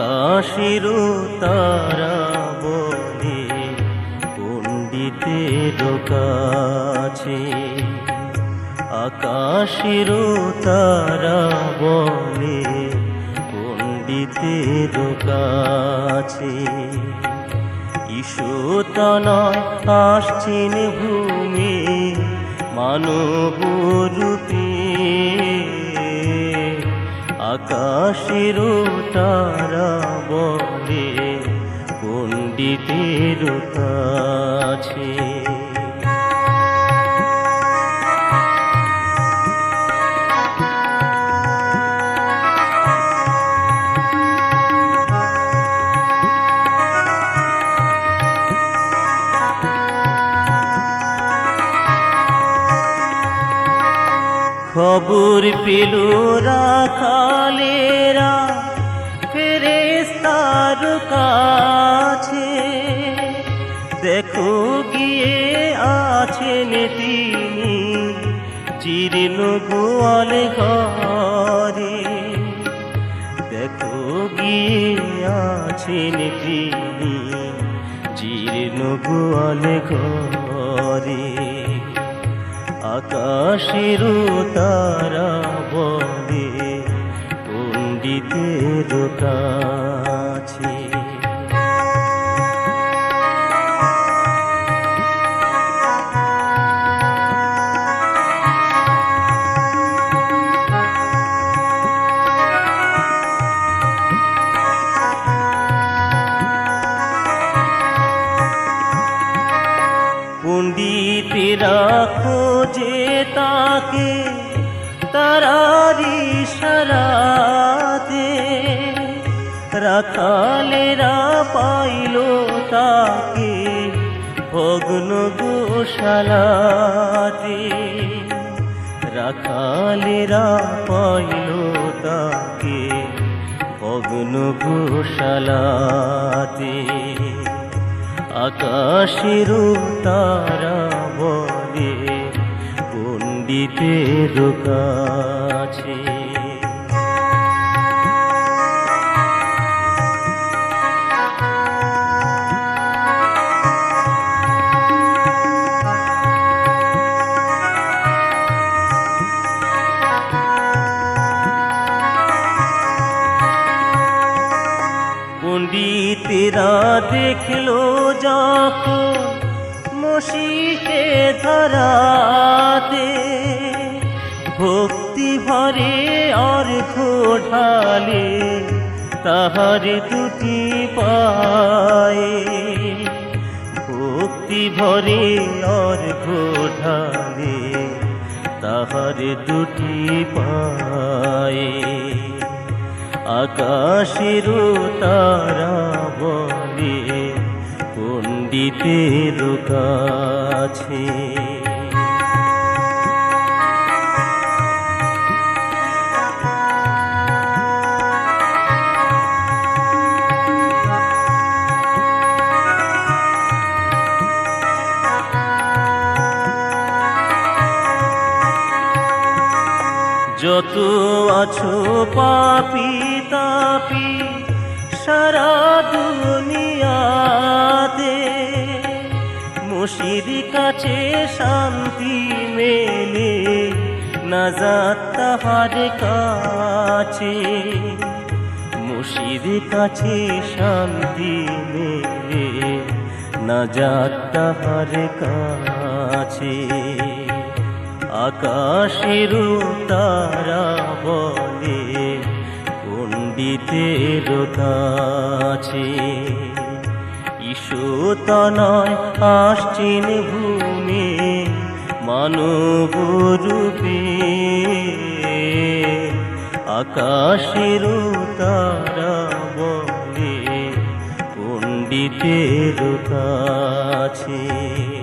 আকাশের তারা বলে পণ্ডিতের কাছে, আকাশের তারা বলে পণ্ডিতের কাছে। ঈশতনয় আসছেন ভূমি মানব রূপে, আকাশের তারা বলে পণ্ডিতের কাছে। খবর পেল রাখালেরা ফেরেশতার কাছে, দেখো গিয়ে আছেন তিনি জীর্ণ গোয়াল ঘরে, দেখো গিয়ে আছেন তিনি জীর্ণ গোয়াল ঘরে। আকাশের তারা বলে পণ্ডিতের কাছে। পণ্ডিতেরা খোঁজে তাকে তারারি ইশারাতে, রাখালেরা পাইল তাকে ভগ্ন গোশালাতে, রাখালেরা পাইল তাকে ভগ্ন গোশালাতে। আকাশের তারা বলে পণ্ডিতের কাছে। পণ্ডিতেরা দেখলো যখন মসিকে ধরাতে, ভক্তি ভরে অর্ঘ ঢালে তাহার দুটি পায়ে, ভক্তি ভরে অর্ঘ ঢালে তাহার দুটি পায়ে। আকাশের তারা বলে পণ্ডিতের কাছে। যত আছো পাপী তাপী সারা দুনিয়াতে, মুর্শিদ কাছে শান্তি মেলে নাজাত তাহার কাছে, মুর্শিদ কাছে শান্তি মেলে নাজাত তাহার কাছে। আকাশের তারা বলে পণ্ডিতের কাছে, ঈশতনয় আসছেন ভূমি মানব রূপে, আকাশের তারা বলে পণ্ডিতের কাছে।